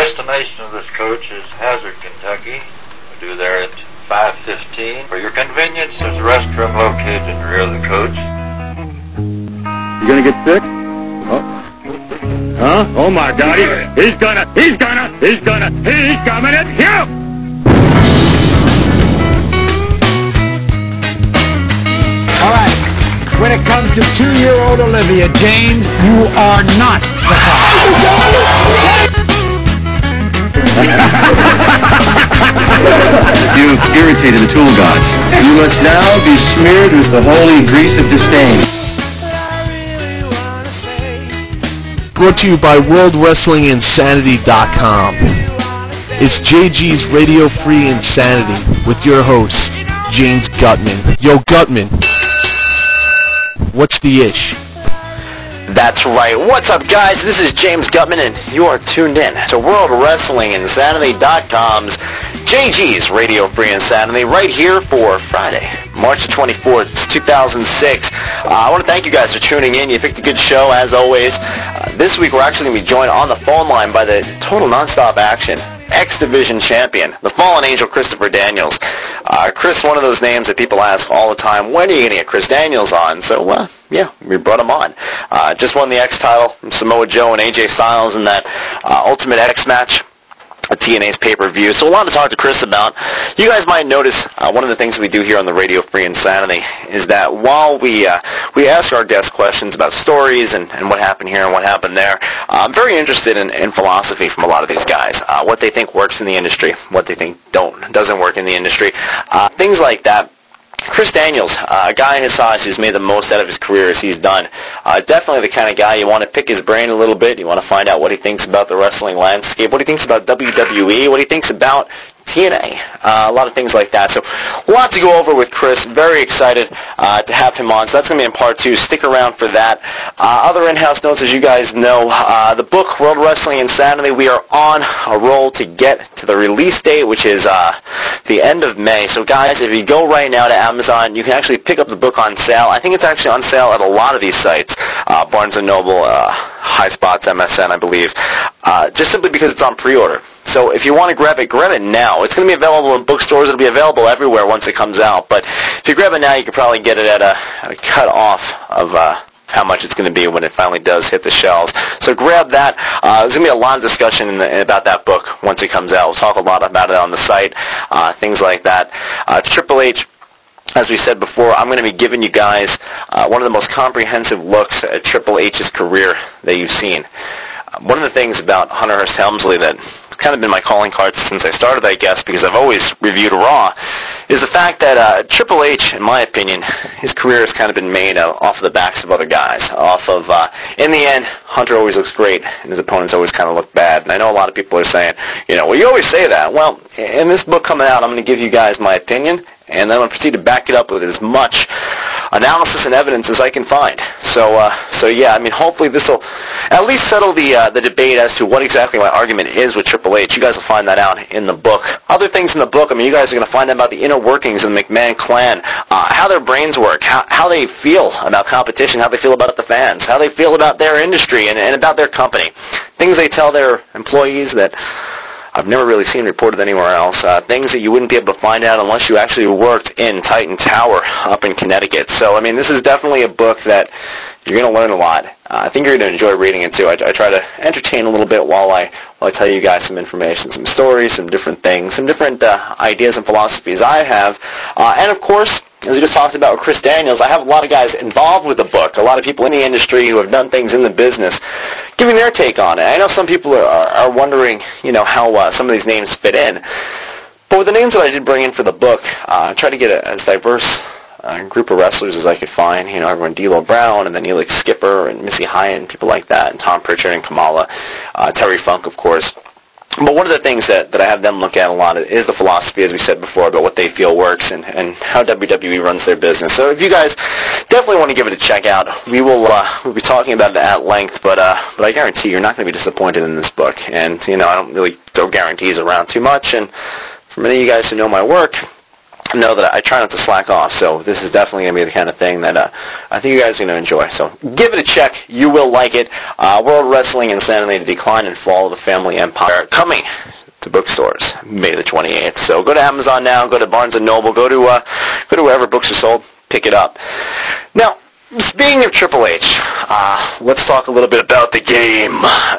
destination of this coach is Hazard, Kentucky. We'll do there at 5:15. For your convenience, there's a restroom located in the rear of the coach. You gonna get sick? Huh? Oh my God! He's coming at you! All right. When it comes to 2-year-old Olivia Jane, you are not the father. You've irritated the tool gods. You must now be smeared with the holy grease of disdain. Brought to you by WorldWrestlingInsanity.com. It's JG's Radio Free Insanity with your host, James Gutman. Yo, Gutman, what's the ish? That's right. What's up, guys? This is James Gutman, and you are tuned in to WorldWrestlingInsanity.com's JG's Radio Free Insanity right here for Friday, March the 24th, 2006. I want to thank you guys for tuning in. You picked a good show, as always. This week, we're actually going to be joined on the phone line by the Total Nonstop Action X-Division champion, the Fallen Angel Christopher Daniels. Chris, one of those names that people ask all the time, when are you going to get Chris Daniels on? So, yeah, we brought him on. Just won the X title from Samoa Joe and AJ Styles in that Ultimate X match at TNA's pay-per-view. So a lot to talk to Chris about. You guys might notice one of the things we do here on the Radio Free Insanity is that while we ask our guests questions about stories and what happened here and what happened there, I'm very interested in philosophy from a lot of these guys. What they think works in the industry, what they think doesn't work in the industry, things like that. Chris Daniels, a guy his size who's made the most out of his career as he's done. Definitely the kind of guy you want to pick his brain a little bit. You want to find out what he thinks about the wrestling landscape, what he thinks about WWE, what he thinks about TNA, a lot of things like that. So a lot to go over with Chris. Very excited to have him on. So that's going to be in part 2. Stick around for that. Other in-house notes, as you guys know, the book, World Wrestling Insanity, we are on a roll to get to the release date, which is the end of May. So guys, if you go right now to Amazon, you can actually pick up the book on sale. I think it's actually on sale at a lot of these sites, Barnes & Noble, High Spots, MSN, I believe, just simply because it's on pre-order. So if you want to grab it now. It's going to be available in bookstores. It'll be available everywhere once it comes out. But if you grab it now, you can probably get it at a cut off of how much it's going to be when it finally does hit the shelves. So grab that. There's going to be a lot of discussion about that book once it comes out. We'll talk a lot about it on the site, things like that. Triple H, as we said before, I'm going to be giving you guys one of the most comprehensive looks at Triple H's career that you've seen. One of the things about Hunter Hearst Helmsley that kind of been my calling card since I started, I guess, because I've always reviewed Raw, is the fact that Triple H, in my opinion, his career has kind of been made off of the backs of other guys. In the end, Hunter always looks great, and his opponents always kind of look bad. And I know a lot of people are saying, well, you always say that. Well, in this book coming out, I'm going to give you guys my opinion, and then I'm going to proceed to back it up with as much analysis and evidence as I can find. So yeah, I mean, hopefully this will at least settle the debate as to what exactly my argument is with Triple H. You guys will find that out in the book. Other things in the book, I mean, you guys are going to find out about the inner workings of the McMahon clan, how their brains work, how they feel about competition, how they feel about the fans, how they feel about their industry and about their company. Things they tell their employees that I've never really seen reported anywhere else. Things that you wouldn't be able to find out unless you actually worked in Titan Tower up in Connecticut. So, I mean, this is definitely a book that you're going to learn a lot. I think you're going to enjoy reading it, too. I try to entertain a little bit while I tell you guys some information, some stories, some different things, some different ideas and philosophies I have. And, of course, as we just talked about with Chris Daniels, I have a lot of guys involved with the book, a lot of people in the industry who have done things in the business, giving their take on it. I know some people are wondering, how some of these names fit in. But with the names that I did bring in for the book, I tried to get as diverse group of wrestlers as I could find. Everyone, D'Lo Brown, and then Elix Skipper, and Missy Hyatt, and people like that, and Tom Pritchard and Kamala, Terry Funk, of course. But one of the things that I have them look at a lot is the philosophy, as we said before, about what they feel works and how WWE runs their business. So if you guys definitely want to give it a check out, we'll be talking about it at length, but I guarantee you're not going to be disappointed in this book. And, I don't really throw guarantees around too much, and for many of you guys who know my work, know that I try not to slack off, so this is definitely going to be the kind of thing that I think you guys are going to enjoy. So give it a check. You will like it. World Wrestling Insanity: The Decline and Fall of the Family Empire, coming to bookstores May the 28th. So go to Amazon now, go to Barnes & Noble, go to wherever books are sold, pick it up. Now, speaking of Triple H, let's talk a little bit about the game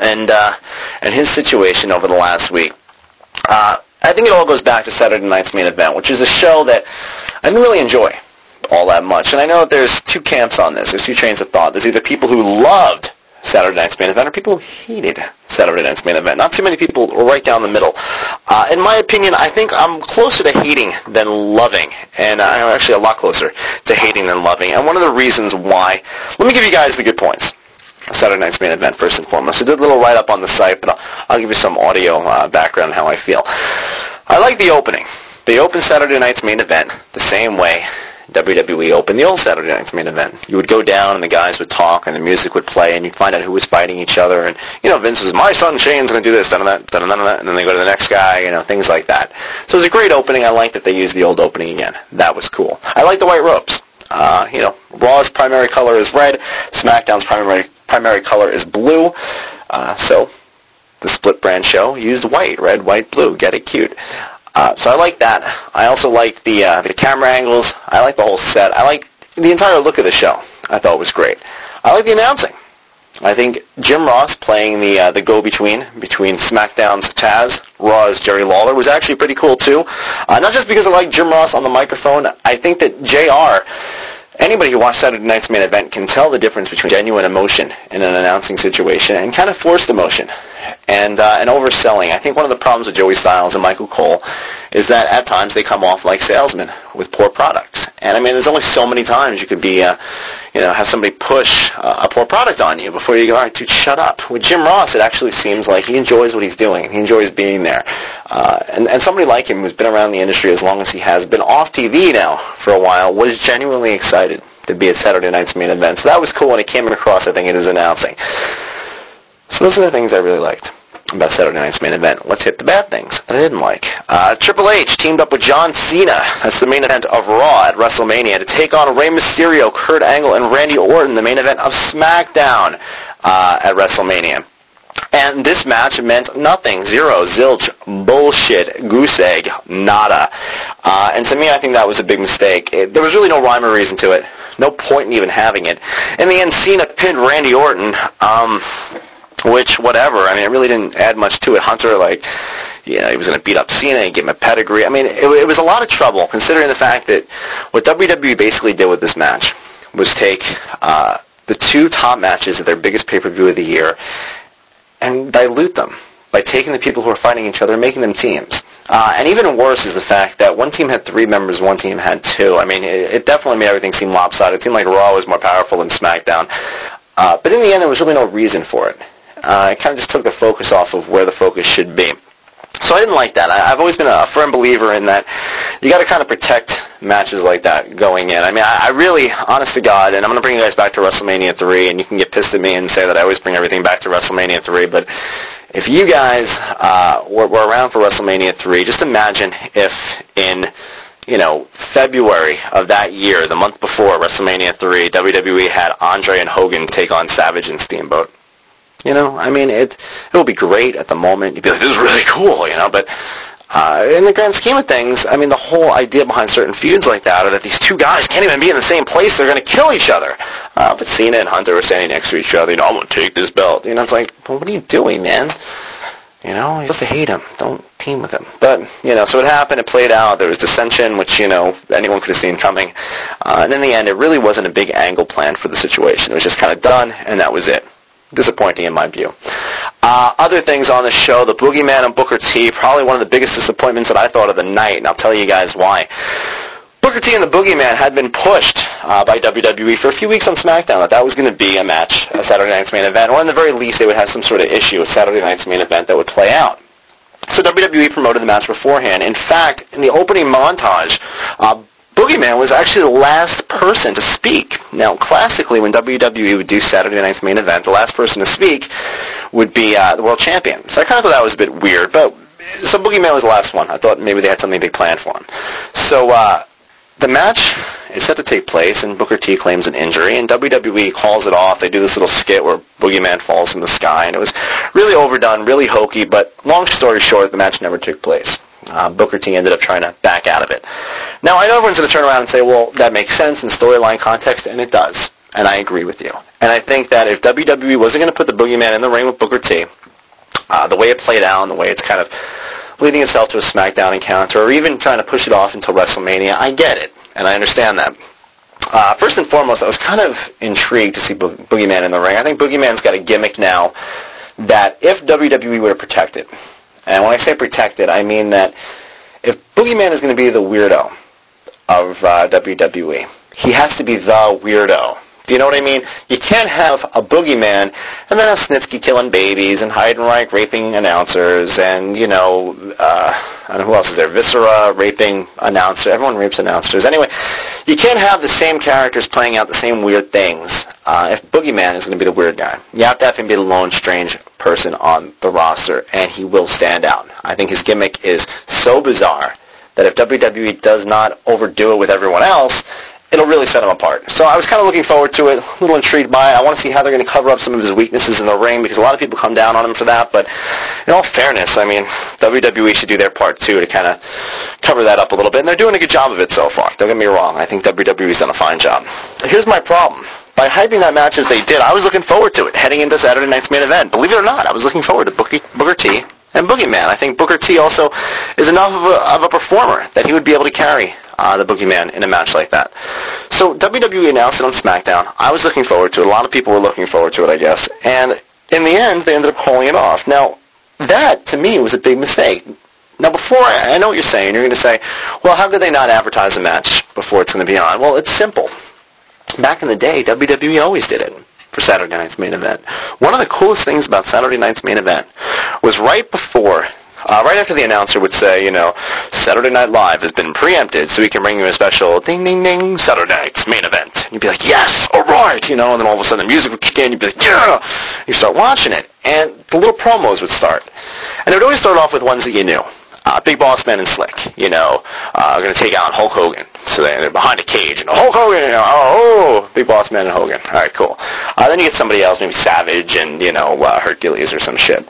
and his situation over the last week. I think it all goes back to Saturday Night's Main Event, which is a show that I didn't really enjoy all that much. And I know that there's two camps on this. There's two trains of thought. There's either people who loved Saturday Night's Main Event or people who hated Saturday Night's Main Event. Not too many people were right down the middle. In my opinion, I think I'm closer to hating than loving. And I'm actually a lot closer to hating than loving. And one of the reasons why, let me give you guys the good points. Saturday Night's Main Event, first and foremost. I did a little write-up on the site, but I'll give you some audio background on how I feel. I like the opening. They opened Saturday Night's Main Event the same way WWE opened the old Saturday Night's Main Event. You would go down, and the guys would talk, and the music would play, and you'd find out who was fighting each other. And, Vince was, my son Shane's going to do this, and that, and then they go to the next guy, things like that. So it was a great opening. I like that they used the old opening again. That was cool. I like the white ropes. Raw's primary color is red. SmackDown's primary color is blue. So the split brand show used white, red, white, blue. Get it cute. So I like that. I also like the camera angles. I like the whole set. I like the entire look of the show. I thought it was great. I like the announcing. I think Jim Ross playing the go-between between SmackDown's Taz, Raw's Jerry Lawler was actually pretty cool too. Not just because I like Jim Ross on the microphone. I think that JR, anybody who watched Saturday Night's Main Event can tell the difference between genuine emotion in an announcing situation and kind of forced emotion and overselling. I think one of the problems with Joey Styles and Michael Cole is that at times they come off like salesmen with poor products. And there's only so many times you could be, have somebody push a poor product on you before you go, all right, dude, shut up. With Jim Ross, it actually seems like he enjoys what he's doing. He enjoys being there. And somebody like him who's been around the industry as long as he has, been off TV now for a while, was genuinely excited to be at Saturday Night's Main Event. So that was cool, and it came across, I think, in his announcing. So those are the things I really liked about Saturday Night's Main Event. Let's hit the bad things that I didn't like. Triple H teamed up with John Cena. That's the main event of Raw at WrestleMania to take on Rey Mysterio, Kurt Angle, and Randy Orton, the main event of SmackDown at WrestleMania. And this match meant nothing. Zero, zilch, bullshit, goose egg, nada. And to me, I think that was a big mistake. There was really no rhyme or reason to it. No point in even having it. In the end, Cena pinned Randy Orton. Which, whatever. It really didn't add much to it. Hunter, he was going to beat up Cena and give him a pedigree. It was a lot of trouble, considering the fact that what WWE basically did with this match was take the two top matches of their biggest pay-per-view of the year and dilute them by taking the people who are fighting each other and making them teams. And even worse is the fact that one team had 3 members, one team had 2. It definitely made everything seem lopsided. It seemed like Raw was more powerful than SmackDown. But in the end, there was really no reason for it. It kind of just took the focus off of where the focus should be. So I didn't like that. I've always been a firm believer in that you got to kind of protect matches like that going in. I really, honest to God, and I'm going to bring you guys back to WrestleMania 3, and you can get pissed at me and say that I always bring everything back to WrestleMania 3, but if you guys were around for WrestleMania 3, just imagine if in February of that year, the month before WrestleMania 3, WWE had Andre and Hogan take on Savage and Steamboat. It will be great at the moment. You'd be like, this is really cool, but in the grand scheme of things, the whole idea behind certain feuds like that are that these two guys can't even be in the same place. They're going to kill each other. But Cena and Hunter were standing next to each other. I'm going to take this belt. It's like, well, what are you doing, man? You're supposed to hate him. Don't team with him. But, so it happened. It played out. There was dissension, which, anyone could have seen coming. And in the end, it really wasn't a big angle plan for the situation. It was just kind of done, and that was it. Disappointing in my view. Other things on the show, the Boogeyman and Booker T, probably one of the biggest disappointments that I thought of the night, and I'll tell you guys why. Booker T and the Boogeyman had been pushed by WWE for a few weeks on SmackDown that was going to be a match, a Saturday Night's Main Event, or in the very least they would have some sort of issue with Saturday Night's Main Event that would play out. So WWE promoted the match beforehand. In fact, in the opening montage, Boogeyman was actually the last person to speak. Now, classically, when WWE would do Saturday Night's Main Event, the last person to speak would be the world champion. So I kind of thought that was a bit weird, but So Boogeyman was the last one. I thought maybe they had something big planned for him. So the match is set to take place, and Booker T claims an injury, and WWE calls it off. They do this little skit where Boogeyman falls from the sky, and it was really overdone, really hokey, but long story short, the match never took place. Booker T ended up trying to back out of it. Now, I know everyone's going to turn around and say, well, that makes sense in storyline context, and it does, and I agree with you. And I think that if WWE wasn't going to put the Boogeyman in the ring with Booker T, the way it played out and the way it's kind of leading itself to a SmackDown encounter, or even trying to push it off until WrestleMania, I get it, and I understand that. First and foremost, I was kind of intrigued to see Boogeyman in the ring. I think Boogeyman's got a gimmick now that if WWE were to protect it, and when I say protect it, I mean that if Boogeyman is going to be the weirdo of WWE, he has to be the weirdo. Do you know what I mean? You can't have a Boogeyman and then have Snitsky killing babies and Heidenreich raping announcers and, I don't know who else is there, Viscera raping announcers. Everyone rapes announcers. Anyway, you can't have the same characters playing out the same weird things if Boogeyman is going to be the weird guy. You have to have him be the lone strange person on the roster, and he will stand out. I think his gimmick is so bizarre that if WWE does not overdo it with everyone else, it'll really set him apart. So I was kind of looking forward to it, a little intrigued by it. I want to see how they're going to cover up some of his weaknesses in the ring, because a lot of people come down on him for that. But in all fairness, I mean, WWE should do their part, too, to kind of cover that up a little bit. And they're doing a good job of it so far. Don't get me wrong. I think WWE's done a fine job. But here's my problem. By hyping that match as they did, I was looking forward to it, heading into Saturday night's main event. Believe it or not, I was looking forward to Booker T and Boogeyman. I think Booker T also is enough of a performer that he would be able to carry the Boogeyman in a match like that. So WWE announced it on SmackDown. I was looking forward to it. A lot of people were looking forward to it, I guess. And in the end, they ended up calling it off. Now, that, to me, was a big mistake. Now, before, I know what you're saying. You're going to say, well, how could they not advertise a match before it's going to be on? Well, it's simple. Back in the day, WWE always did it for Saturday night's main event. One of the coolest things about Saturday night's main event was right after the announcer would say, Saturday Night Live has been preempted, so we can bring you a special ding, ding, ding, Saturday night's main event. And you'd be like, yes, all right, and then all of a sudden the music would kick in, you'd be like, yeah! You start watching it, and the little promos would start. And it would always start off with ones that you knew. Big Boss Man and Slick, are going to take out Hulk Hogan. So they're behind a cage, and Hulk Hogan, Big Boss Man and Hogan. All right, cool. Then you get somebody else, maybe Savage and, Hercules or some shit.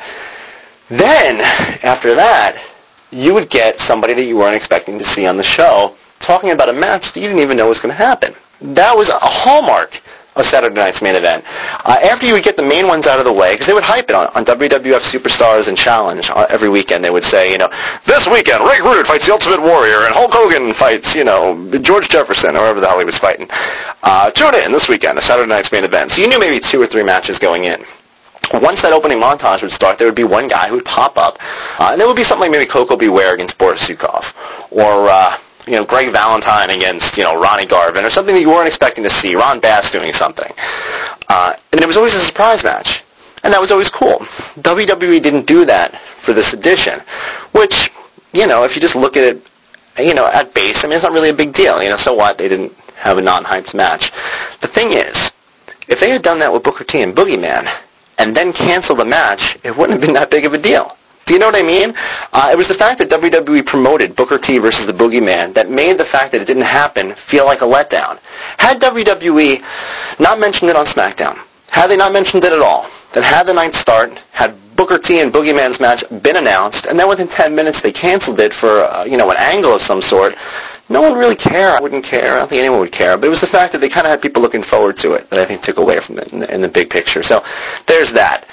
Then, after that, you would get somebody that you weren't expecting to see on the show talking about a match that you didn't even know was going to happen. That was a hallmark of Saturday night's main event. After you would get the main ones out of the way, because they would hype it on WWF Superstars and Challenge every weekend. They would say, this weekend, Ray Root fights the Ultimate Warrior, and Hulk Hogan fights, George Jefferson, or whoever the hell he was fighting. Tune in this weekend, the Saturday night's main event. So you knew maybe 2 or 3 matches going in. Once that opening montage would start, there would be one guy who would pop up, and it would be something like maybe Koko Beware against Boris Zukov, or Greg Valentine against Ronnie Garvin, or something that you weren't expecting to see. Ron Bass doing something, and it was always a surprise match, and that was always cool. WWE didn't do that for this edition, which if you just look at it, at base, I mean, it's not really a big deal. So what? They didn't have a non-hyped match. The thing is, if they had done that with Booker T and Boogeyman, and then cancel the match, it wouldn't have been that big of a deal. Do you know what I mean? It was the fact that WWE promoted Booker T versus the Boogeyman that made the fact that it didn't happen feel like a letdown. Had WWE not mentioned it on SmackDown, had they not mentioned it at all, then had the night start, had Booker T and Boogeyman's match been announced, and then within 10 minutes they canceled it for an angle of some sort, no one really cared. I wouldn't care. I don't think anyone would care. But it was the fact that they kind of had people looking forward to it that I think took away from it in the big picture. So there's that.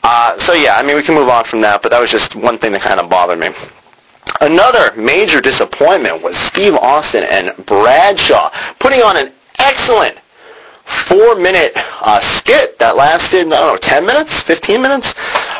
We can move on from that, but that was just one thing that kind of bothered me. Another major disappointment was Steve Austin and Bradshaw putting on an excellent 4-minute skit that lasted, 10 minutes, 15 minutes.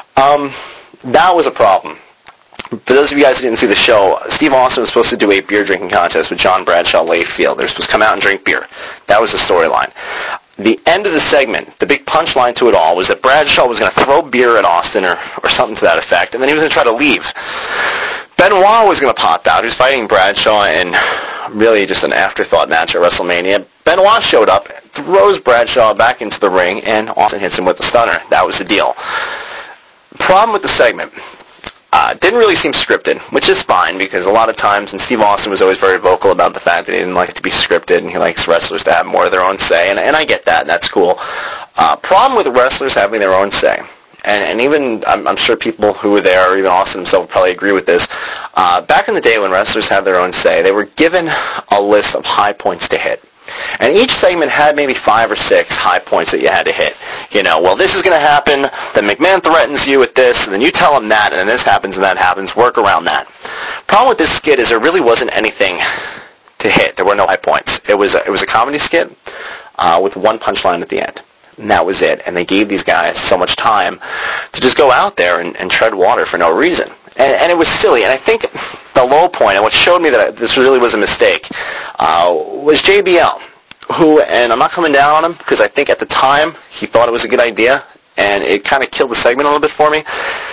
That was a problem. For those of you guys who didn't see the show, Steve Austin was supposed to do a beer drinking contest with John Bradshaw Layfield. They were supposed to come out and drink beer. That was the storyline. The end of the segment, the big punchline to it all, was that Bradshaw was going to throw beer at Austin or something to that effect, and then he was going to try to leave. Benoit was going to pop out. He was fighting Bradshaw in really just an afterthought match at WrestleMania. Benoit showed up, throws Bradshaw back into the ring, and Austin hits him with the stunner. That was the deal. Problem with the segment. Didn't didn't really seem scripted, which is fine because a lot of times, and Steve Austin was always very vocal about the fact that he didn't like it to be scripted and he likes wrestlers to have more of their own say, and I get that, and that's cool. Problem with wrestlers having their own say, and even I'm sure people who were there, or even Austin himself, would probably agree with this. Back in the day when wrestlers had their own say, they were given a list of high points to hit. And each segment had maybe 5 or 6 high points that you had to hit. Well, this is going to happen, then McMahon threatens you with this, and then you tell him that, and then this happens and that happens. Work around that. Problem with this skit is there really wasn't anything to hit. There were no high points. It was a comedy skit with one punchline at the end. And that was it. And they gave these guys so much time to just go out there and tread water for no reason. And it was silly. And I think the low point, and what showed me that this really was a mistake, was JBL, who, and I'm not coming down on him, because I think at the time he thought it was a good idea, and it kind of killed the segment a little bit for me.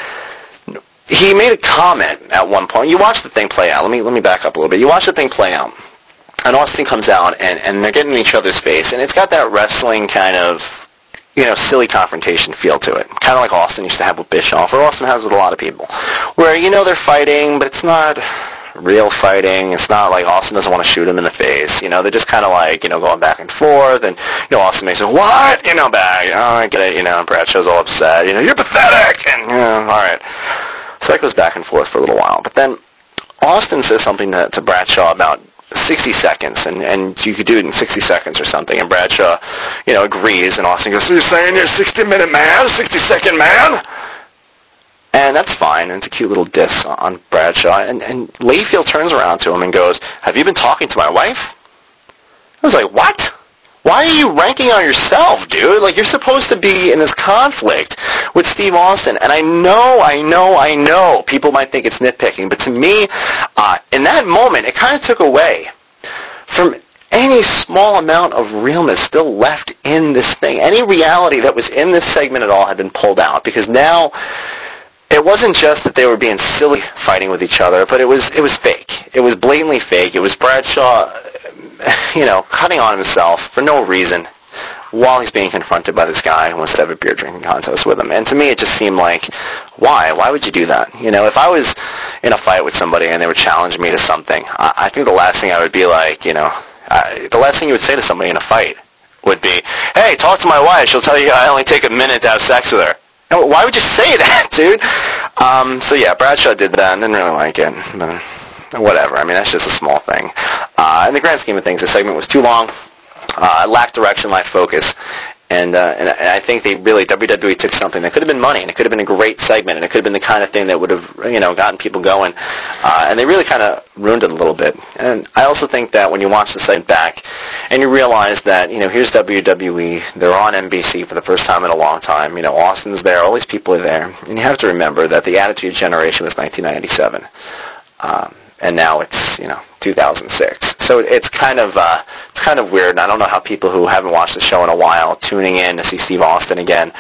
He made a comment at one point. You watch the thing play out. Let me back up a little bit. You watch the thing play out, and Austin comes out, and they're getting in each other's face, and it's got that wrestling kind of, silly confrontation feel to it. Kind of like Austin used to have with Bischoff, or Austin has with a lot of people. Where, they're fighting, but it's not real fighting. It's not like Austin doesn't want to shoot him in the face. They're just kind of like, going back and forth, and, Austin makes it, what? Back. Oh, I get it, Bradshaw's all upset. You're pathetic, and, all right. So that goes back and forth for a little while. But then Austin says something to Bradshaw about 60 seconds, and you could do it in 60 seconds or something, and Bradshaw, agrees, and Austin goes, so you're saying you're a 60-minute man, a 60-second man? And that's fine, and it's a cute little diss on Bradshaw, and Layfield turns around to him and goes, have you been talking to my wife? I was like, what? Why are you ranking on yourself, dude? Like, you're supposed to be in this conflict with Steve Austin. And I know people might think it's nitpicking, but to me, in that moment, it kind of took away from any small amount of realness still left in this thing. Any reality that was in this segment at all had been pulled out, because now it wasn't just that they were being silly fighting with each other, but it was fake. It was blatantly fake. It was Bradshaw, cutting on himself for no reason while he's being confronted by this guy who wants to have a beer drinking contest with him. And to me, it just seemed like, why? Why would you do that? If I was in a fight with somebody and they were challenging me to something, I think the last thing I would be like, the last thing you would say to somebody in a fight would be, hey, talk to my wife. She'll tell you I only take a minute to have sex with her. Why would you say that, dude? So yeah, Bradshaw did that and didn't really like it. But whatever. I mean, that's just a small thing. In the grand scheme of things, the segment was too long. Lacked direction, lacked focus. And I think WWE took something that could have been money, and it could have been a great segment, and it could have been the kind of thing that would have, gotten people going. And they really kind of ruined it a little bit. And I also think that when you watch the segment back, and you realize that, here's WWE, they're on NBC for the first time in a long time, Austin's there, all these people are there, and you have to remember that the Attitude Generation was 1997. And now it's 2006. So it's kind of weird. And I don't know how people who haven't watched the show in a while tuning in to see Steve Austin again,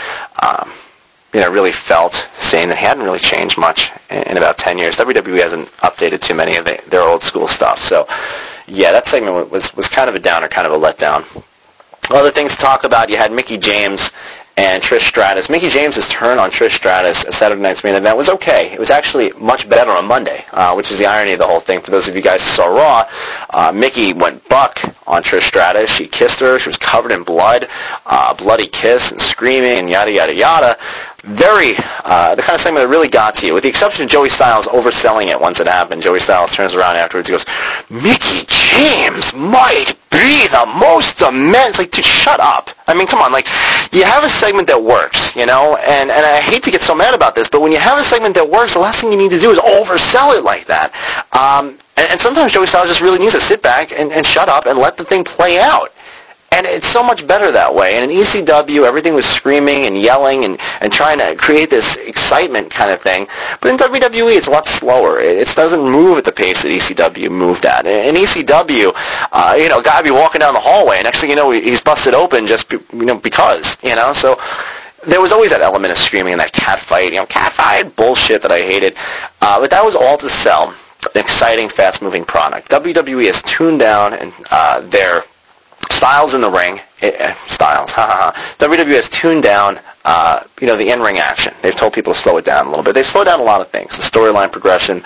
really felt, saying that he hadn't really changed much in about 10 years. WWE hasn't updated too many of their old school stuff. So yeah, that segment was kind of a downer, kind of a letdown. Other things to talk about, you had Mickie James and Trish Stratus. Mickie James' turn on Trish Stratus at Saturday Night's Main Event was okay. It was actually much better on Monday, which is the irony of the whole thing. For those of you guys who saw Raw, Mickie went buck on Trish Stratus. She kissed her. She was covered in blood, bloody kiss and screaming and yada, yada, yada. Very, the kind of segment that really got to you, with the exception of Joey Styles overselling it once it happened. Joey Styles turns around afterwards and goes, Mickie James might be the most immense. Like, dude, shut up. I mean, come on. Like, you have a segment that works, and I hate to get so mad about this, but when you have a segment that works, the last thing you need to do is oversell it like that. And sometimes Joey Styles just really needs to sit back and shut up and let the thing play out. And it's so much better that way. And in ECW, everything was screaming and yelling and trying to create this excitement kind of thing. But in WWE, it's a lot slower. It doesn't move at the pace that ECW moved at. In ECW, a guy would be walking down the hallway, and next thing you know, he's busted open just, because. So there was always that element of screaming and that cat fight bullshit that I hated. But that was all to sell an exciting, fast-moving product. WWE has tuned down and their Styles in the ring. Styles, WWE has tuned down, the in-ring action. They've told people to slow it down a little bit. They've slowed down a lot of things. The storyline progression,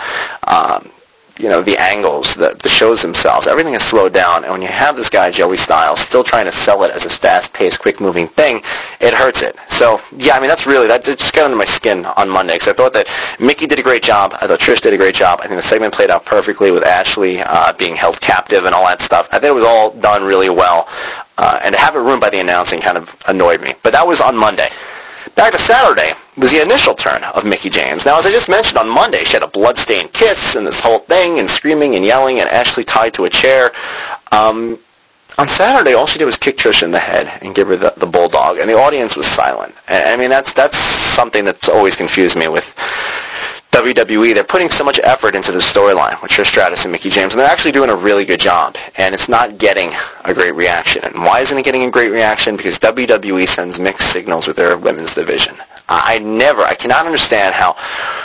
the angles, the shows themselves. Everything is slowed down. And when you have this guy, Joey Styles, still trying to sell it as this fast-paced, quick-moving thing, it hurts it. So, yeah, I mean, that just got under my skin on Monday because I thought that Mickey did a great job. I thought Trish did a great job. I think the segment played out perfectly with Ashley being held captive and all that stuff. I think it was all done really well. And to have it ruined by the announcing kind of annoyed me. But that was on Monday. Back to Saturday was the initial turn of Mickie James. Now, as I just mentioned, on Monday, she had a blood-stained kiss and this whole thing and screaming and yelling and Ashley tied to a chair. On Saturday, all she did was kick Trish in the head and give her the bulldog, and the audience was silent. I mean, that's something that's always confused me with WWE. They're putting so much effort into the storyline with Trish Stratus and Mickie James, and they're actually doing a really good job, and it's not getting a great reaction. And why isn't it getting a great reaction? Because WWE sends mixed signals with their women's division. I cannot understand how,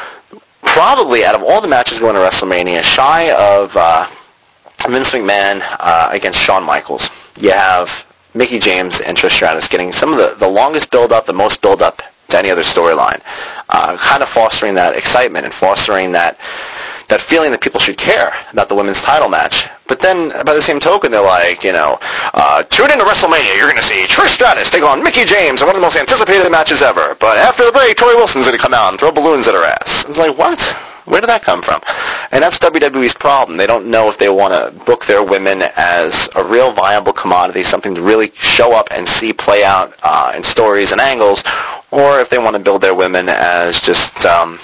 probably out of all the matches going to WrestleMania, shy of Vince McMahon against Shawn Michaels, you have Mickie James and Trish Stratus getting some of the longest build-up, the most build-up to any other storyline, kind of fostering that excitement and fostering that feeling that people should care about the women's title match. But then, by the same token, they're like, tune into WrestleMania, you're going to see Trish Stratus take on Mickie James in one of the most anticipated matches ever. But after the break, Tori Wilson's going to come out and throw balloons at her ass. It's like, what? Where did that come from? And that's WWE's problem. They don't know if they want to book their women as a real viable commodity, something to really show up and see play out in stories and angles, or if they want to build their women as just,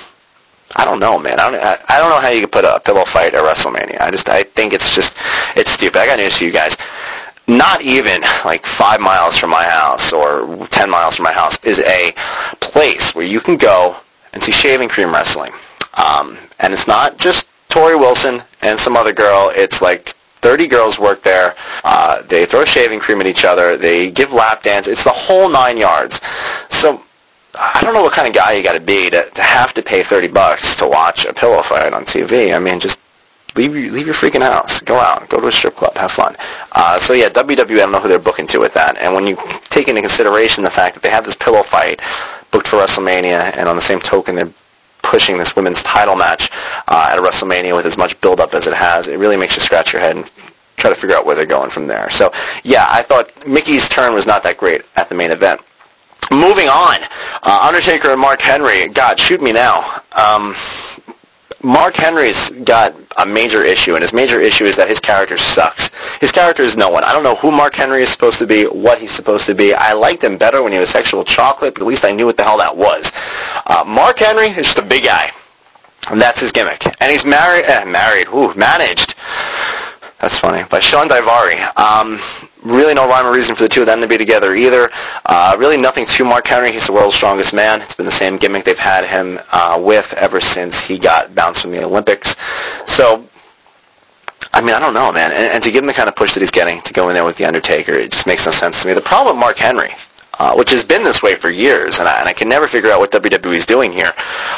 I don't know, man. I don't know how you could put a pillow fight at WrestleMania. I think it's stupid. I got news for you guys. Not even like 5 miles from my house or 10 miles from my house is a place where you can go and see shaving cream wrestling. And it's not just Tori Wilson and some other girl. It's like 30 girls work there. They throw shaving cream at each other. They give lap dance. It's the whole 9 yards. So I don't know what kind of guy you got to be to have to pay $30 to watch a pillow fight on TV. I mean, just leave your freaking house. Go out. Go to a strip club. Have fun. So yeah, WWE, I don't know who they're booking to with that. And when you take into consideration the fact that they have this pillow fight booked for WrestleMania, and on the same token they're pushing this women's title match at WrestleMania with as much build-up as it has, it really makes you scratch your head and try to figure out where they're going from there. So yeah, I thought Mickey's turn was not that great at the main event. Moving on, Undertaker and Mark Henry. God, shoot me now. Mark Henry's got a major issue, and his major issue is that his character sucks. His character is no one. I don't know who Mark Henry is supposed to be, what he's supposed to be. I liked him better when he was Sexual Chocolate, but at least I knew what the hell that was. Mark Henry is just a big guy, and that's his gimmick. And he's managed. That's funny. By Sean Daivari. Really no rhyme or reason for the two of them to be together either. Really nothing to Mark Henry. He's the world's strongest man. It's been the same gimmick they've had him with ever since he got bounced from the Olympics. So, I mean, I don't know, man. And to give him the kind of push that he's getting to go in there with The Undertaker, it just makes no sense to me. The problem with Mark Henry, which has been this way for years, and I can never figure out what WWE is doing here,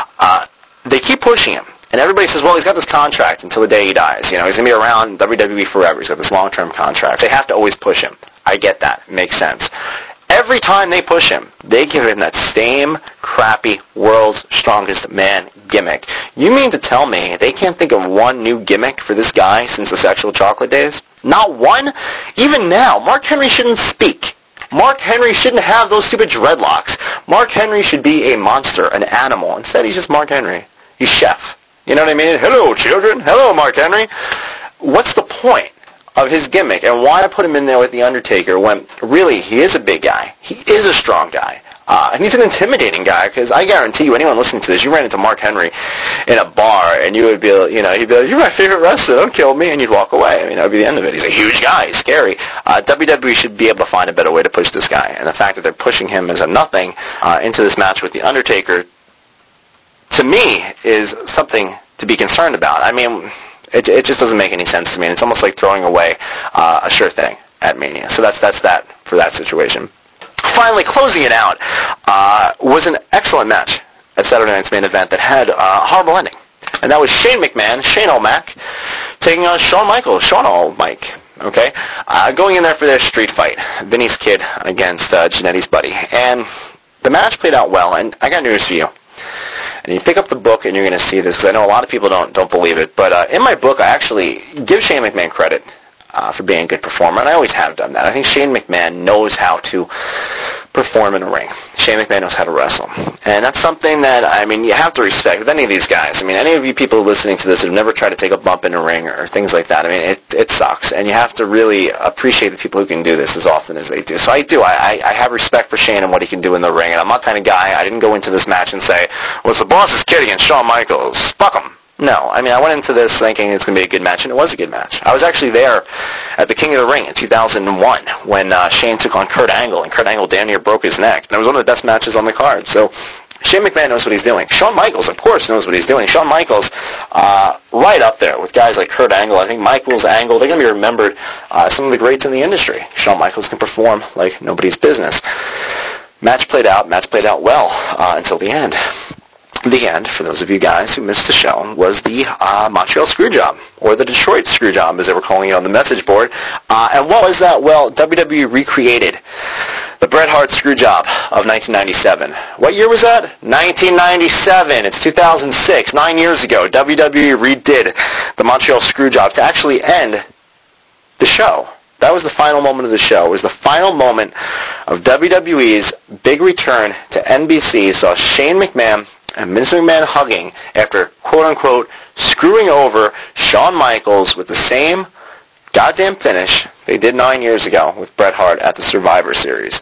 they keep pushing him. And everybody says, well, he's got this contract until the day he dies. He's going to be around WWE forever. He's got this long-term contract. They have to always push him. I get that. It makes sense. Every time they push him, they give him that same crappy world's strongest man gimmick. You mean to tell me they can't think of one new gimmick for this guy since the Sexual Chocolate days? Not one? Even now, Mark Henry shouldn't speak. Mark Henry shouldn't have those stupid dreadlocks. Mark Henry should be a monster, an animal. Instead, he's just Mark Henry. He's Chef. You know what I mean? Hello, children. Hello, Mark Henry. What's the point of his gimmick, and why put him in there with The Undertaker when, really, he is a big guy. He is a strong guy. And he's an intimidating guy, because I guarantee you, anyone listening to this, you ran into Mark Henry in a bar, and you would be, he'd be like, you're my favorite wrestler, don't kill me, and you'd walk away. I mean, that would be the end of it. He's a huge guy. He's scary. WWE should be able to find a better way to push this guy, and the fact that they're pushing him as a nothing into this match with The Undertaker, to me, is something to be concerned about. I mean, it just doesn't make any sense to me. And it's almost like throwing away a sure thing at Mania. So that's that for that situation. Finally, closing it out was an excellent match at Saturday night's main event that had a horrible ending. And that was Shane O'Mac taking on Shawn Michaels, Mike. Okay, going in there for their street fight, Vinny's kid against Jannetty's buddy, and the match played out well. And I got news for you. And you pick up the book, and you're going to see this, because I know a lot of people don't believe it. But in my book, I actually give Shane McMahon credit for being a good performer, and I always have done that. I think Shane McMahon knows how to perform in a ring. Shane McMahon knows how to wrestle. And that's something that, I mean, you have to respect with any of these guys. I mean, any of you people listening to this who have never tried to take a bump in a ring or things like that, I mean, it sucks. And you have to really appreciate the people who can do this as often as they do. So I do. I have respect for Shane and what he can do in the ring. And I'm not the kind of guy, I didn't go into this match and say, well, it's the boss's kid against Shawn Michaels. Fuck him. No, I mean, I went into this thinking it's going to be a good match, and it was a good match. I was actually there at the King of the Ring in 2001 when Shane took on Kurt Angle, and Kurt Angle damn near broke his neck. And it was one of the best matches on the card. So Shane McMahon knows what he's doing. Shawn Michaels, of course, knows what he's doing. Shawn Michaels, right up there with guys like Kurt Angle. I think Michaels, Angle, they're going to be remembered some of the greats in the industry. Shawn Michaels can perform like nobody's business. Match played out well until the end. The end, for those of you guys who missed the show, was the Montreal Screwjob, or the Detroit Screwjob, as they were calling it on the message board. And what was that? Well, WWE recreated the Bret Hart Screwjob of 1997. What year was that? 1997. It's 2006, 9 years ago. WWE redid the Montreal Screwjob to actually end the show. That was the final moment of the show. It was the final moment of WWE's big return to NBC. Saw Shane McMahon and Vince McMahon hugging after, quote-unquote, screwing over Shawn Michaels with the same goddamn finish they did 9 years ago with Bret Hart at the Survivor Series.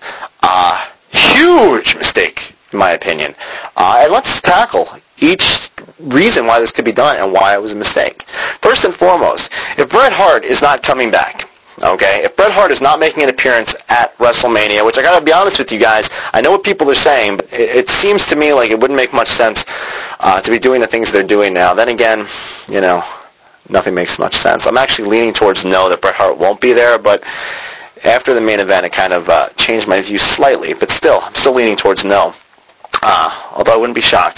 Huge mistake, in my opinion. And let's tackle each reason why this could be done and why it was a mistake. First and foremost, if Bret Hart is not coming back, okay, if Bret Hart is not making an appearance at WrestleMania, which I got to be honest with you guys, I know what people are saying, but it seems to me like it wouldn't make much sense to be doing the things they're doing now. Then again, you know, nothing makes much sense. I'm actually leaning towards no, that Bret Hart won't be there, but after the main event, it kind of changed my view slightly, but still, I'm still leaning towards no, although I wouldn't be shocked.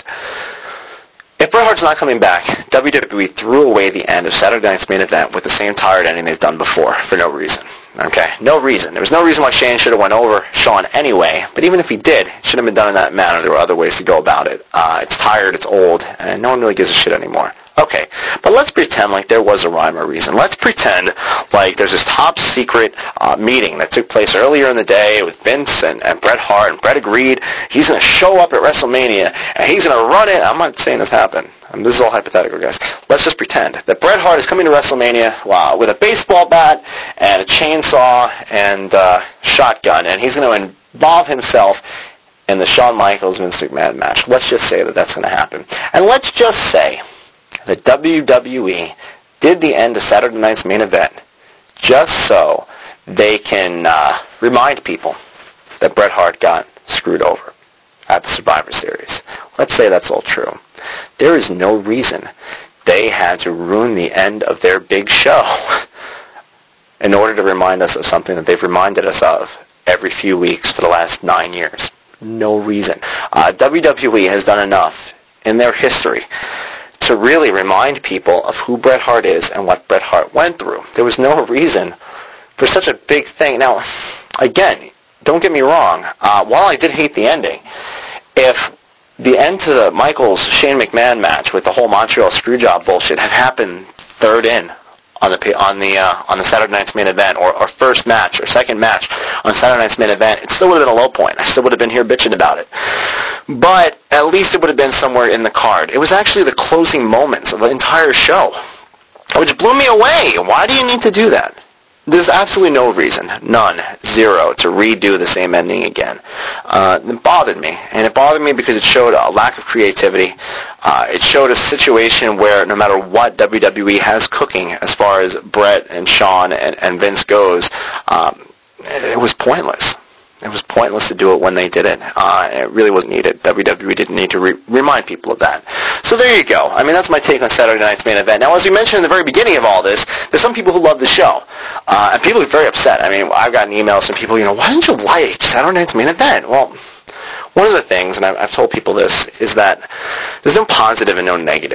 If Bret Hart's not coming back, WWE threw away the end of Saturday Night's Main Event with the same tired ending they've done before, for no reason. Okay? No reason. There was no reason why Shane should have went over Shawn anyway, but even if he did, it shouldn't have been done in that manner. There were other ways to go about it. It's tired, it's old, and no one really gives a shit anymore. Okay, but let's pretend like there was a rhyme or reason. Let's pretend like there's this top secret meeting that took place earlier in the day with Vince and Bret Hart, and Bret agreed he's going to show up at WrestleMania, and he's going to run it. I'm not saying this happened. This is all hypothetical, guys. Let's just pretend that Bret Hart is coming to WrestleMania with a baseball bat and a chainsaw and shotgun, and he's going to involve himself in the Shawn Michaels-Vince McMahon match. Let's just say that that's going to happen. And let's just say that WWE did the end of Saturday Night's Main Event just so they can remind people that Bret Hart got screwed over at the Survivor Series. Let's say that's all true. There is no reason they had to ruin the end of their big show in order to remind us of something that they've reminded us of every few weeks for the last 9 years. No reason. WWE has done enough in their history to really remind people of who Bret Hart is and what Bret Hart went through. There was no reason for such a big thing. Now, again, don't get me wrong. While I did hate the ending, if the end to the Michaels-Shane McMahon match with the whole Montreal Screwjob bullshit had happened third in on the Saturday Night's Main Event, or first match or second match on Saturday Night's Main Event, it still would have been a low point. I still would have been here bitching about it. But at least it would have been somewhere in the card. It was actually the closing moments of the entire show, which blew me away. Why do you need to do that? There's absolutely no reason, none, zero, to redo the same ending again. It bothered me, and it bothered me because it showed a lack of creativity. It showed a situation where no matter what WWE has cooking as far as Bret and Shawn and Vince goes, it was pointless. It was pointless to do it when they did it. It really wasn't needed. WWE didn't need to remind people of that. So there you go. I mean, that's my take on Saturday Night's Main Event. Now, as we mentioned in the very beginning of all this, there's some people who love the show. And people are very upset. I mean, I've gotten emails from people, why didn't you like Saturday Night's Main Event? Well, one of the things, and I've told people this, is that there's no positive and no negative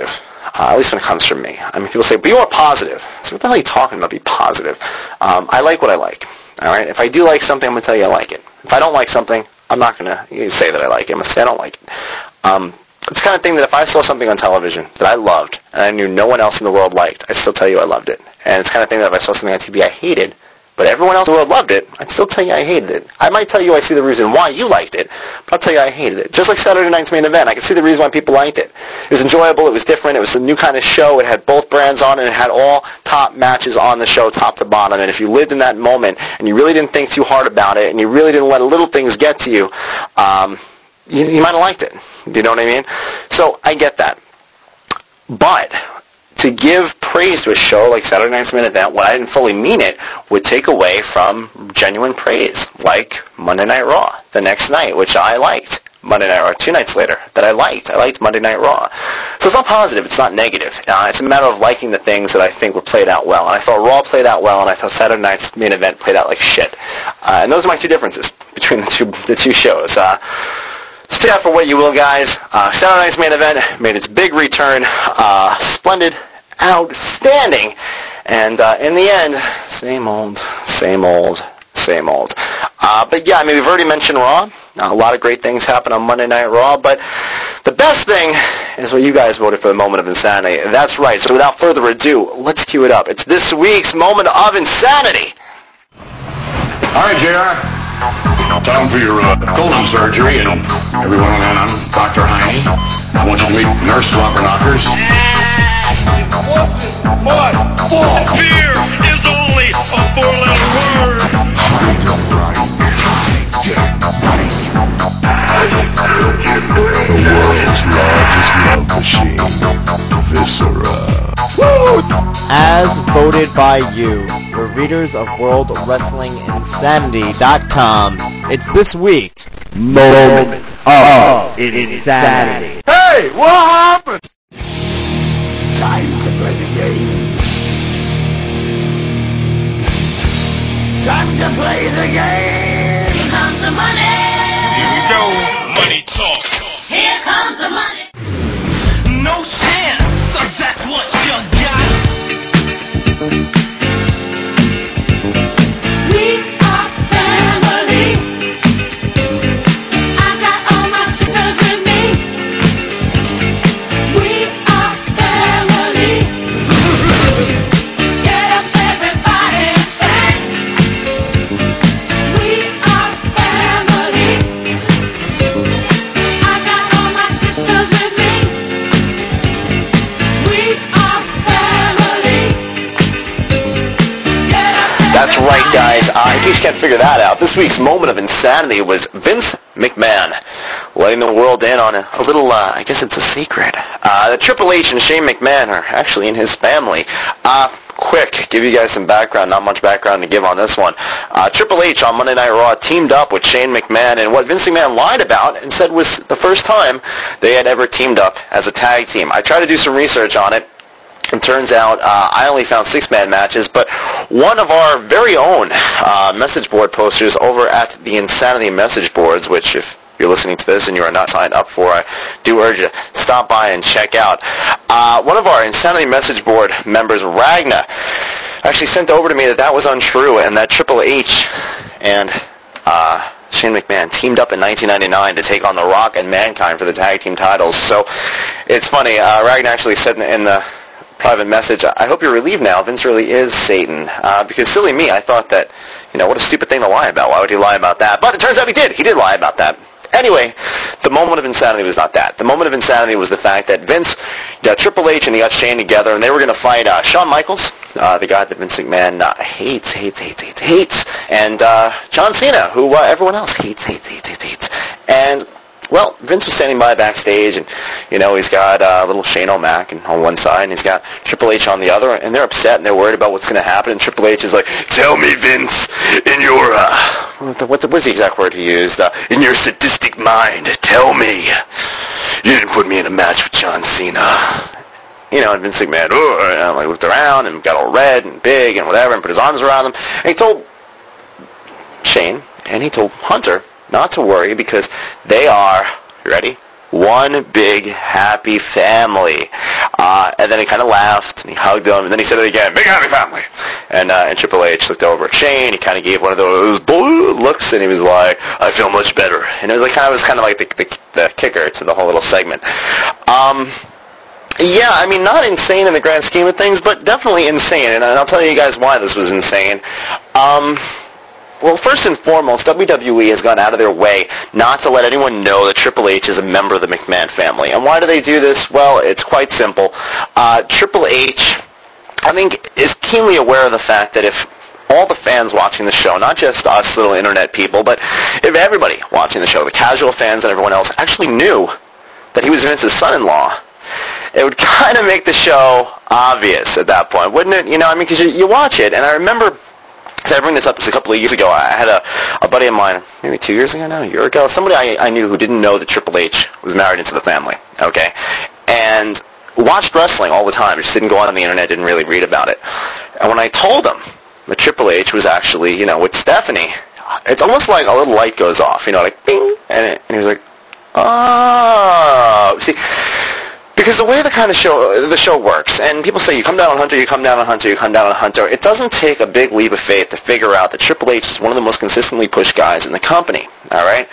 at least when it comes from me. I mean, people say, be more positive. So what the hell are you talking about, be positive? I like what I like. All right? If I do like something, I'm going to tell you I like it. If I don't like something, I'm not going to say that I like it. I'm going to say I don't like it. It's the kind of thing that if I saw something on television that I loved and I knew no one else in the world liked, I'd still tell you I loved it. And it's the kind of thing that if I saw something on TV I hated, but everyone else in the world loved it, I'd still tell you I hated it. I might tell you I see the reason why you liked it, but I'll tell you I hated it. Just like Saturday night's main event, I could see the reason why people liked it. It was enjoyable, it was different, it was a new kind of show, it had both brands on it, and it had all top matches on the show, top to bottom, and if you lived in that moment, and you really didn't think too hard about it, and you really didn't let little things get to you, you might have liked it. Do you know what I mean? So I get that. But to give praise to a show like Saturday Night's Main Event when I didn't fully mean it would take away from genuine praise, like Monday Night Raw the next night, which I liked. Monday Night Raw 2 nights later that I liked. I liked Monday Night Raw. So it's not positive. It's not negative. It's a matter of liking the things that I think were played out well. And I thought Raw played out well, and I thought Saturday Night's Main Event played out like shit. And those are my two differences between the two shows. Stay out for what you will, guys. Saturday Night's Main Event made its big return. Splendid, outstanding, and in the end, same old, same old, same old. But yeah, I mean, we've already mentioned Raw. A lot of great things happen on Monday Night Raw, but the best thing is what you guys voted for, the Moment of Insanity. That's right. So without further ado, let's cue it up. It's this week's Moment of Insanity. All right, JR. Time for your colon surgery, and everyone, I'm Dr. Heine. I want you to meet Nurse Slobberknockers. Fear is only a four-letter word. The world's largest love machine, Viscera. Woo! As voted by you, the readers of WorldWrestlingInsanity.com, it's this week's Moment of Insanity. Hey, what happened? Time to play the game. Time to play the game. Here comes the money. Here we go. Money talk. Here comes the money. No chance. So that's what you got. We are family. I got all my sisters with me. We are family. Get up, everybody, and sing. We are family. I got all my sisters with me. We are family. Get up, That's right, guys. In case you can't figure that out, this week's Moment of Insanity was Vince McMahon letting the world in on a little, I guess it's a secret. The Triple H and Shane McMahon are actually in his family. Quick, give you guys some background, not much background to give on this one. Triple H on Monday Night Raw teamed up with Shane McMahon, and what Vince McMahon lied about and said was the first time they had ever teamed up as a tag team. I tried to do some research on it. It turns out I only found 6-man matches, but one of our very own message board posters over at the Insanity message boards, which if you're listening to this and you are not signed up for, I do urge you to stop by and check out. One of our Insanity message board members, Ragna, actually sent over to me that was untrue and that Triple H and Shane McMahon teamed up in 1999 to take on The Rock and Mankind for the tag team titles. So it's funny, Ragna actually said in the private message, I hope you're relieved now. Vince really is Satan. Because silly me, I thought that, what a stupid thing to lie about. Why would he lie about that? But it turns out he did. He did lie about that. Anyway, the Moment of Insanity was not that. The Moment of Insanity was the fact that Vince got Triple H and he got Shane together, and they were going to fight Shawn Michaels, the guy that Vince McMahon hates, and John Cena, who everyone else hates. And well, Vince was standing by backstage, and, he's got little Shane O'Mac on one side, and he's got Triple H on the other, and they're upset, and they're worried about what's going to happen, and Triple H is like, tell me, Vince, in your, what's the exact word he used? In your sadistic mind, tell me, you didn't put me in a match with John Cena. And Vince McMahon, looked around, and got all red and big and whatever, and put his arms around him, and he told Shane, and he told Hunter, not to worry because they are, you ready? One big happy family. And then he kind of laughed, and he hugged him, and then he said it again, big happy family. And Triple H looked over at Shane. He kind of gave one of those blue looks, and he was like, I feel much better. And it was kind of like the kicker to the whole little segment. Yeah, I mean, not insane in the grand scheme of things, but definitely insane. And I'll tell you guys why this was insane. Well, first and foremost, WWE has gone out of their way not to let anyone know that Triple H is a member of the McMahon family. And why do they do this? Well, it's quite simple. Triple H, I think, is keenly aware of the fact that if all the fans watching the show, not just us little internet people, but if everybody watching the show, the casual fans and everyone else, actually knew that he was Vince's son-in-law, it would kind of make the show obvious at that point, wouldn't it? You know, I mean, because you watch it, and I remember, because I bring this up just a couple of years ago, I had a buddy of mine, maybe 2 years ago now, a year ago, somebody I knew who didn't know that Triple H was married into the family, okay, and watched wrestling all the time, just didn't go on the internet, didn't really read about it. And when I told him that Triple H was actually, you know, with Stephanie, it's almost like a little light goes off, you know, like bing, and he was like, oh, see, because the way the show works, and people say you come down on Hunter, you come down on Hunter, you come down on Hunter, it doesn't take a big leap of faith to figure out that Triple H is one of the most consistently pushed guys in the company, all right?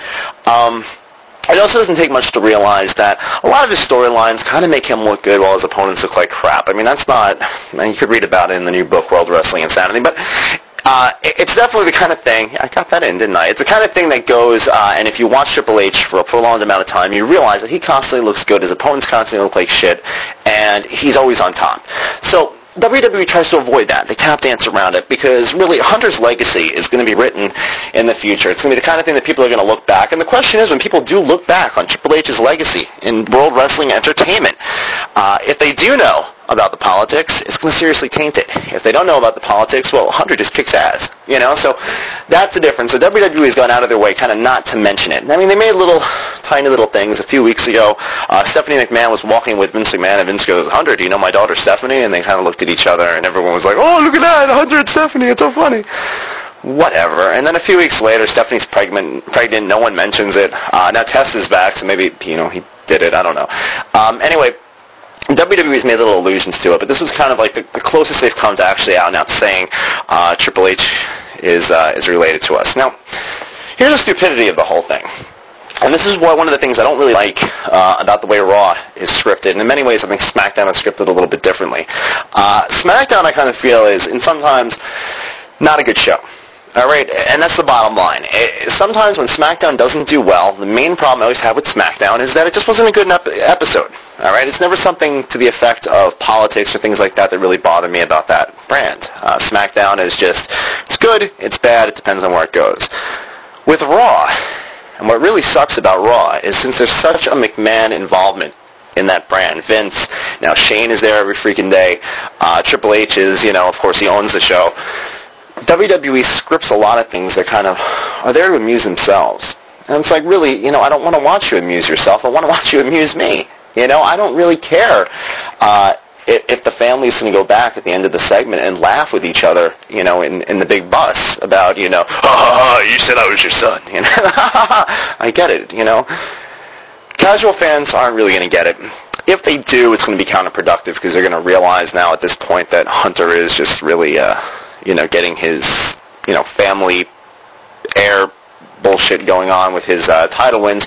It also doesn't take much to realize that a lot of his storylines kind of make him look good while his opponents look like crap. I mean, that's not, you could read about it in the new book, World Wrestling Insanity, but it's definitely the kind of thing, I got that in, didn't I? It's the kind of thing that goes, and if you watch Triple H for a prolonged amount of time, you realize that he constantly looks good, his opponents constantly look like shit, and he's always on top. So WWE tries to avoid that. They tap dance around it because really Hunter's legacy is going to be written in the future. It's going to be the kind of thing that people are going to look back. And the question is, when people do look back on Triple H's legacy in World Wrestling Entertainment, if they do know about the politics, it's going to seriously taint it. If they don't know about the politics, well, Hunter just kicks ass, you know? So that's the difference. So WWE has gone out of their way kind of not to mention it. I mean, they made tiny little things. A few weeks ago, Stephanie McMahon was walking with Vince McMahon, and Vince goes, Hunter, do you know my daughter Stephanie? And they kind of looked at each other, and everyone was like, oh, look at that, Hunter and Stephanie, it's so funny. Whatever. And then a few weeks later, Stephanie's pregnant, no one mentions it. Now Tess is back, so maybe, you know, he did it, I don't know. Anyway, WWE's made little allusions to it, but this was kind of like the closest they've come to actually out and out saying Triple H is related to us. Now, here's the stupidity of the whole thing. And this is one of the things I don't really like about the way Raw is scripted. And in many ways, I think SmackDown is scripted a little bit differently. SmackDown, I kind of feel, is, and sometimes, not a good show. All right, and that's the bottom line. Sometimes when SmackDown doesn't do well, the main problem I always have with SmackDown is that it just wasn't a good episode. All right, it's never something to the effect of politics or things like that that really bother me about that brand. SmackDown is just, it's good, it's bad, it depends on where it goes. With Raw, and what really sucks about Raw is since there's such a McMahon involvement in that brand, Vince, now Shane is there every freaking day, Triple H is, you know, of course he owns the show, WWE scripts a lot of things that kind of are there to amuse themselves. And it's like, really, you know, I don't want to watch you amuse yourself. I want to watch you amuse me. You know, I don't really care if the family's going to go back at the end of the segment and laugh with each other, you know, in the big bus about, you know, you said I was your son. You know, I get it, you know. Casual fans aren't really going to get it. If they do, it's going to be counterproductive because they're going to realize now at this point that Hunter is just really, you know, getting his, you know, family heir bullshit going on with his title wins.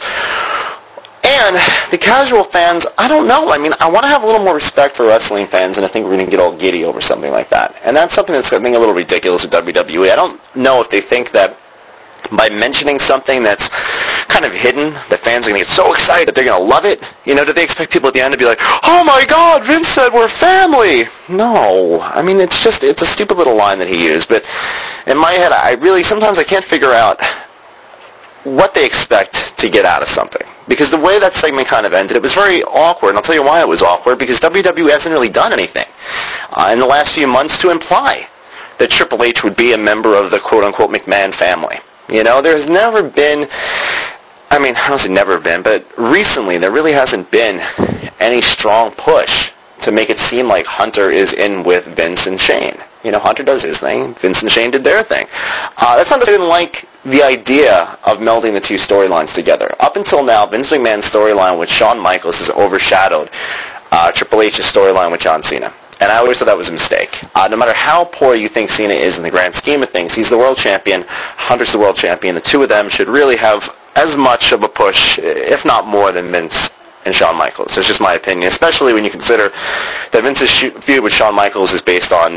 And the casual fans, I don't know. I mean, I want to have a little more respect for wrestling fans, and I think we're going to get all giddy over something like that. And that's something that's, I think, a little ridiculous with WWE. I don't know if they think that by mentioning something that's kind of hidden, that fans are going to get so excited that they're going to love it. You know, do they expect people at the end to be like, oh my God, Vince said we're family? No. I mean, it's a stupid little line that he used. But in my head, sometimes I can't figure out what they expect to get out of something. Because the way that segment kind of ended, it was very awkward. And I'll tell you why it was awkward. Because WWE hasn't really done anything in the last few months to imply that Triple H would be a member of the quote-unquote McMahon family. You know, there's never been, I mean, I don't say never been, but recently there really hasn't been any strong push to make it seem like Hunter is in with Vince and Shane. You know, Hunter does his thing, Vince and Shane did their thing. That's not that I didn't like the idea of melding the two storylines together. Up until now, Vince McMahon's storyline with Shawn Michaels has overshadowed Triple H's storyline with John Cena. And I always thought that was a mistake. No matter how poor you think Cena is in the grand scheme of things, he's the world champion, Hunter's the world champion. The two of them should really have as much of a push, if not more, than Vince and Shawn Michaels. It's just my opinion, especially when you consider that Vince's feud with Shawn Michaels is based on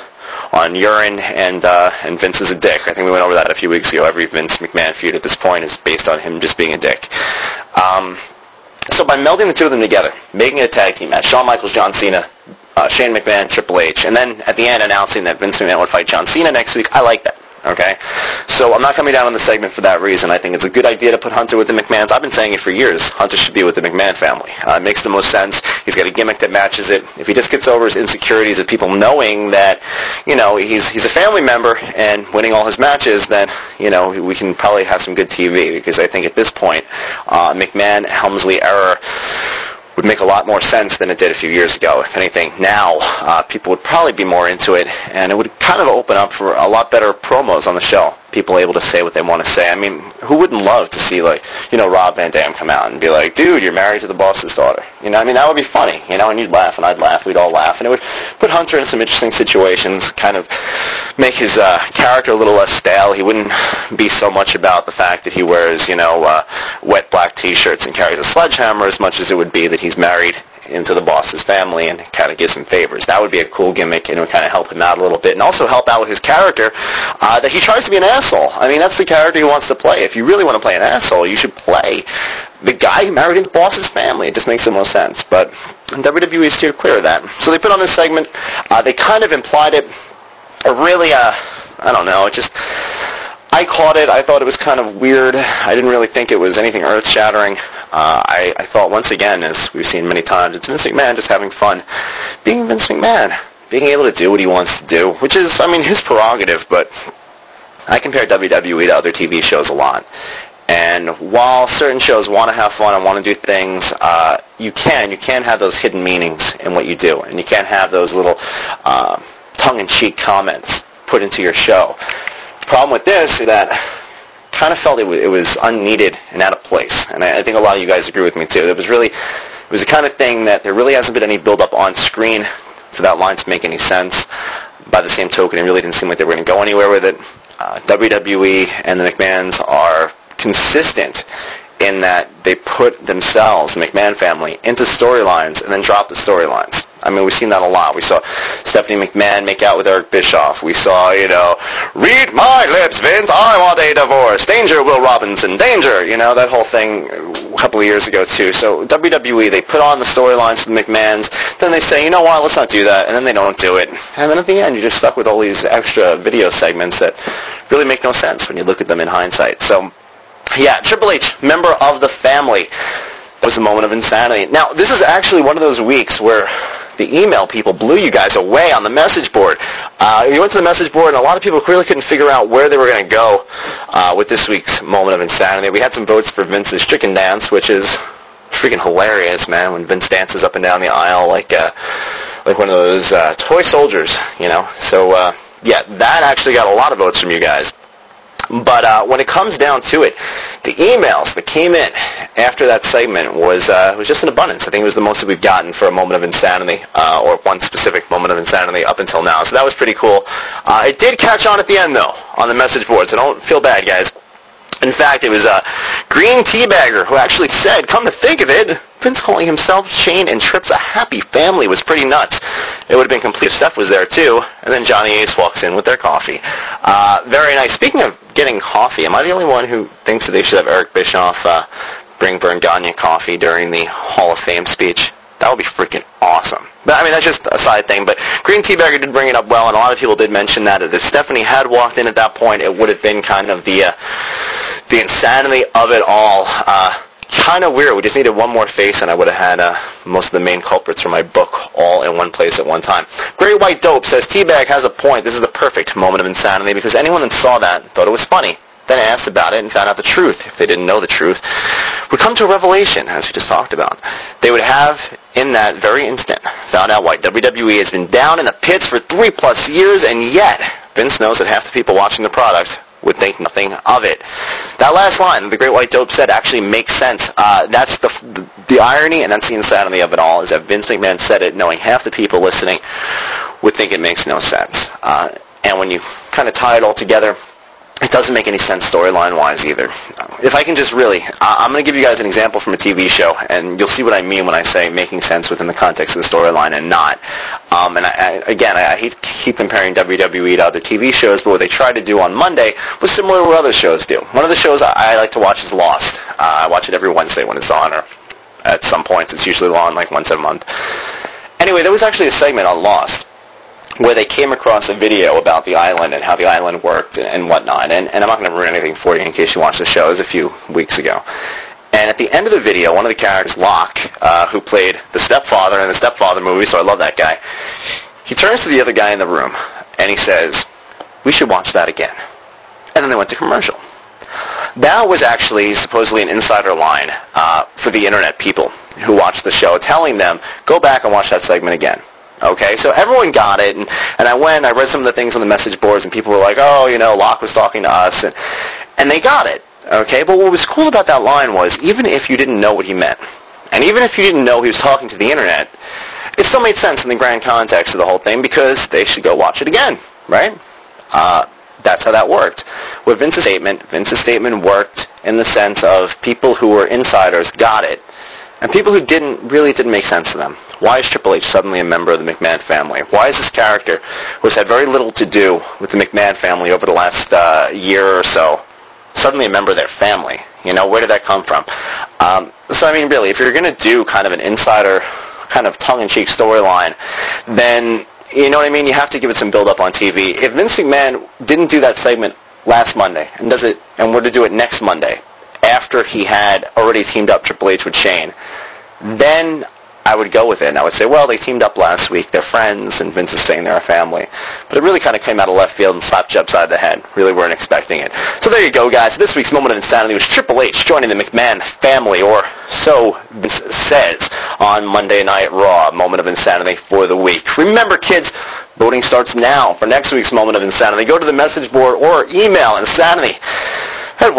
urine and Vince is a dick. I think we went over that a few weeks ago. Every Vince McMahon feud at this point is based on him just being a dick. So by melding the two of them together, making it a tag team match, Shawn Michaels, John Cena, Shane McMahon, Triple H, and then at the end announcing that Vince McMahon would fight John Cena next week, I like that. Okay? So I'm not coming down on the segment for that reason. I think it's a good idea to put Hunter with the McMahons. I've been saying it for years. Hunter should be with the McMahon family. It makes the most sense. He's got a gimmick that matches it. If he just gets over his insecurities of people knowing that, he's a family member and winning all his matches, then, we can probably have some good TV, because I think at this point, McMahon-Helmsley era would make a lot more sense than it did a few years ago. If anything, now people would probably be more into it, and it would kind of open up for a lot better promos on the show. People able to say what they want to say. I mean, who wouldn't love to see, Rob Van Dam come out and be like, dude, you're married to the boss's daughter. That would be funny, and you'd laugh, and I'd laugh, we'd all laugh, and it would put Hunter in some interesting situations, kind of make his character a little less stale. He wouldn't be so much about the fact that he wears, wet black T-shirts and carries a sledgehammer as much as it would be that he's married into the boss's family and kind of gives him favors. That would be a cool gimmick, and it would kind of help him out a little bit, and also help out with his character, that he tries to be an asshole. I mean, that's the character he wants to play. If you really want to play an asshole, you should play the guy who married into the boss's family. It just makes the most sense. But WWE is steered clear of that. So they put on this segment. They kind of implied it, really, I don't know, I caught it. I thought it was kind of weird. I didn't really think it was anything earth-shattering. I thought, once again, as we've seen many times, it's Vince McMahon just having fun being Vince McMahon, being able to do what he wants to do, which is, his prerogative, but I compare WWE to other TV shows a lot. And while certain shows want to have fun and want to do things, you can have those hidden meanings in what you do, and you can't have those little tongue-in-cheek comments put into your show. The problem with this is that kind of felt it was unneeded and out of place, and I think a lot of you guys agree with me too. It was the kind of thing that there really hasn't been any build-up on screen for that line to make any sense. By the same token, it really didn't seem like they were going to go anywhere with it. WWE and the McMahons are consistent in that they put themselves, the McMahon family, into storylines and then drop the storylines. We've seen that a lot. We saw Stephanie McMahon make out with Eric Bischoff. We saw, read my lips, Vince, I want a divorce. Danger, Will Robinson, danger. That whole thing a couple of years ago, too. So WWE, they put on the storylines for the McMahons. Then they say, you know what, let's not do that. And then they don't do it. And then at the end, you're just stuck with all these extra video segments that really make no sense when you look at them in hindsight. So, yeah, Triple H, member of the family. That was the moment of insanity. Now, this is actually one of those weeks where the email people blew you guys away on the message board. You went to the message board, and a lot of people really couldn't figure out where they were going to go with this week's moment of insanity. We had some votes for Vince's chicken dance, which is freaking hilarious, man, when Vince dances up and down the aisle like one of those toy soldiers, So, yeah, that actually got a lot of votes from you guys. But when it comes down to it, the emails that came in after that segment was just in abundance. I think it was the most that we've gotten for a moment of insanity, or one specific moment of insanity up until now. So that was pretty cool. It did catch on at the end, though, on the message board, so don't feel bad, guys. In fact, it was Green Teabagger who actually said, come to think of it, Vince calling himself, Shane, and Trips a happy family was pretty nuts. It would have been complete if Steph was there, too. And then Johnny Ace walks in with their coffee. Very nice. Speaking of getting coffee, am I the only one who thinks that they should have Eric Bischoff bring Vern Gagne coffee during the Hall of Fame speech? That would be freaking awesome. But, that's just a side thing. But Green Teabagger did bring it up well, and a lot of people did mention that if Stephanie had walked in at that point, it would have been kind of the insanity of it all. Kind of weird. We just needed one more face, and I would have had most of the main culprits from my book all in one place at one time. Great White Dope says, Teabag has a point. This is the perfect moment of insanity because anyone that saw that thought it was funny, then asked about it and found out the truth, if they didn't know the truth, would come to a revelation, as we just talked about. They would have, in that very instant, found out why WWE has been down in the pits for 3+ years, and yet Vince knows that half the people watching the product would think nothing of it. That last line, the Great White Dope said, actually makes sense. That's the irony, and that's the insanity of it all, is that Vince McMahon said it knowing half the people listening would think it makes no sense. And when you kind of tie it all together, it doesn't make any sense storyline-wise either. If I can just really, I'm going to give you guys an example from a TV show, and you'll see what I mean when I say making sense within the context of the storyline and not. And I hate to keep comparing WWE to other TV shows, but what they tried to do on Monday was similar to what other shows do. One of the shows I like to watch is Lost. I watch it every Wednesday when it's on, or at some points. It's usually on like once a month. Anyway, there was actually a segment on Lost where they came across a video about the island and how the island worked and whatnot. And I'm not going to ruin anything for you in case you watched the show. It was a few weeks ago. And at the end of the video, one of the characters, Locke, who played the stepfather in the Stepfather movie, so I love that guy, he turns to the other guy in the room and he says, "We should watch that again." And then they went to commercial. That was actually supposedly an insider line for the internet people who watched the show, telling them, go back and watch that segment again. Okay, so everyone got it, and I read some of the things on the message boards, and people were like, oh, Locke was talking to us, and they got it, okay? But what was cool about that line was, even if you didn't know what he meant, and even if you didn't know he was talking to the internet, it still made sense in the grand context of the whole thing, because they should go watch it again, right? That's how that worked. With Vince's statement worked in the sense of people who were insiders got it, and people who didn't make sense to them. Why is Triple H suddenly a member of the McMahon family? Why is this character, who has had very little to do with the McMahon family over the last year or so, suddenly a member of their family? Where did that come from? So, I mean, really, if you're going to do kind of an insider, kind of tongue-in-cheek storyline, then, you know what I mean, you have to give it some build-up on TV. If Vince McMahon didn't do that segment last Monday, and were to do it next Monday, after he had already teamed up Triple H with Shane, then I would go with it, and I would say, well, they teamed up last week, they're friends, and Vince is saying they're a family. But it really kind of came out of left field and slapped you upside the head. Really weren't expecting it. So there you go, guys. This week's Moment of Insanity was Triple H joining the McMahon family, or so Vince says on Monday Night Raw. Moment of Insanity for the week. Remember, kids, voting starts now for next week's Moment of Insanity. Go to the message board or email insanity@worldwrestlinginsanity.com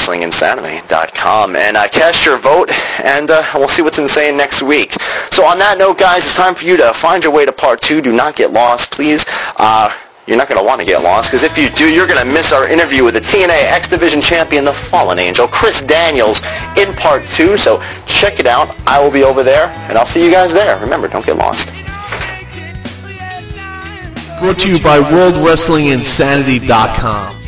and cast your vote, and we'll see what's insane next week. So on that note, guys, it's time for you to find your way to part 2. Do not get lost, please. You're not going to want to get lost, because if you do, you're going to miss our interview with the TNA X Division champion, the Fallen Angel, Chris Daniels, in part 2. So check it out. I will be over there, and I'll see you guys there. Remember, don't get lost. Brought to you by WorldWrestlingInsanity.com.